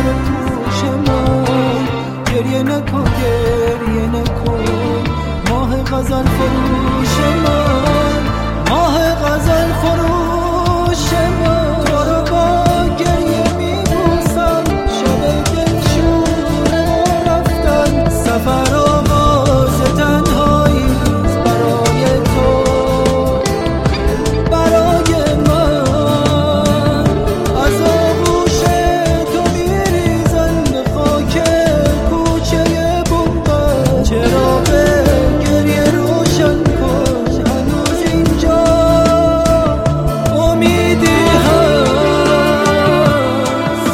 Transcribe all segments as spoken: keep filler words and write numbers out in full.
ستاره پوش من. گریه نکن گریه نکن ماه غزل فروش من، ماه غزل فروش من. تو رو با گریه میبوسم شب دلشور ما رفتن. سفر آغاز تنهایی برای تو برای من. از آغوش تو میریزن به خاک کوچه بومبر. چراغ گریه روشن کن هنوز اینجا امیدی هست.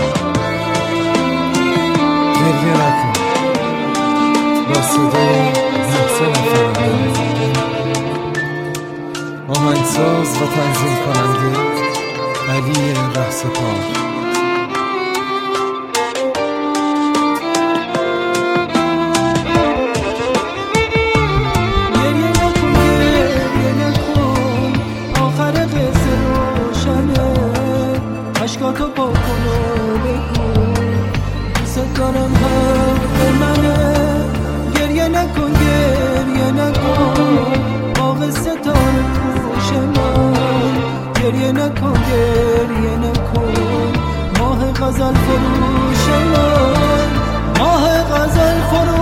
گریه نکن با صدای محسن افندی، آهنگساز و تنظیم کننده علی رهسپار. گریه نکن گریه نکن آخر قصه روشنه. اشکاتو پاک کن و بگو دوست دارم حق منه. گریه نکن گریه نکن باغ ستاره پوش من. گریه نکن گریه نکن ماه غزل فروش من، ماه غزل فروش